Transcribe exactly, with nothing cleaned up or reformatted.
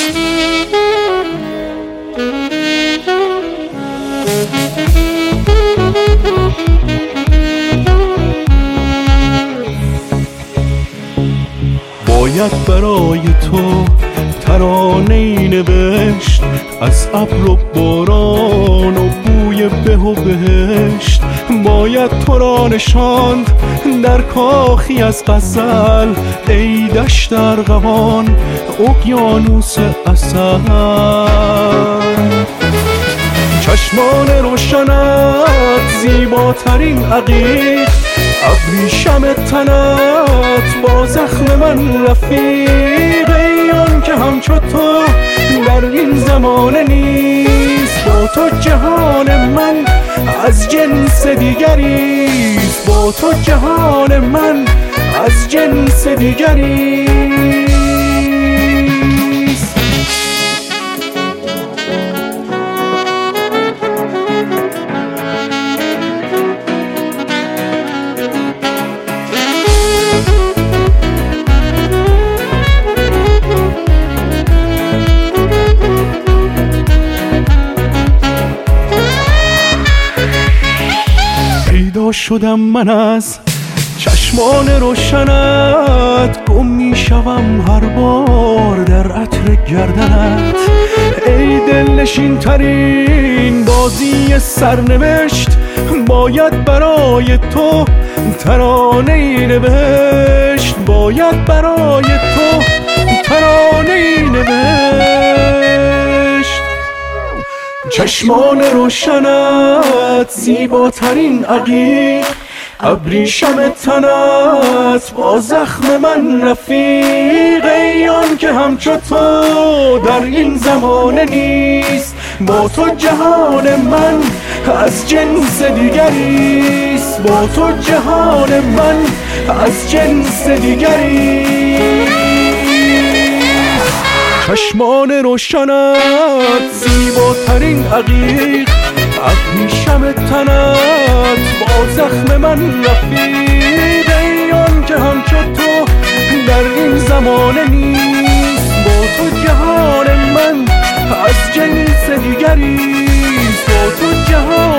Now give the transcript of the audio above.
باید برای تو ترانه‌ای نوشت از ابر و باران و بوی به و بهشت. باید تو را نشاند در کاخی از غزل ای دشت ارغوان اقیانوس عسل. چشمان روشنت زیباترین عقیق، ابریشم تنت با زخم من رفیق. ای آن که همچو تو در این زمانه نیست، با تو جهان من از جنس دیگریست. با تو جهان من از جنس دیگریست. پیدا شدم من از چشمان روشنت، گم می شوم هر بار در عطر گردنت. ای دلنشین ترین بازی سرنوشت، باید برای تو ترانه‌ای نوشت. باید برای تو ترانه‌ای نوشت. چشمان روشنت زیباترین عقیق، ابریشم تنت با زخم من رفیق. ای آن که همچو تو در این زمانه نیست، با تو جهان من از جنس دیگریست. با تو جهان من از جنس دیگریست. چشمان روشنت زیباترین عقیق، ابریشم تنت با زخم من رفیق. ای آن که همچو تو در این زمانه نیست، با تو جهان من از جنس دیگریست. با تو جهان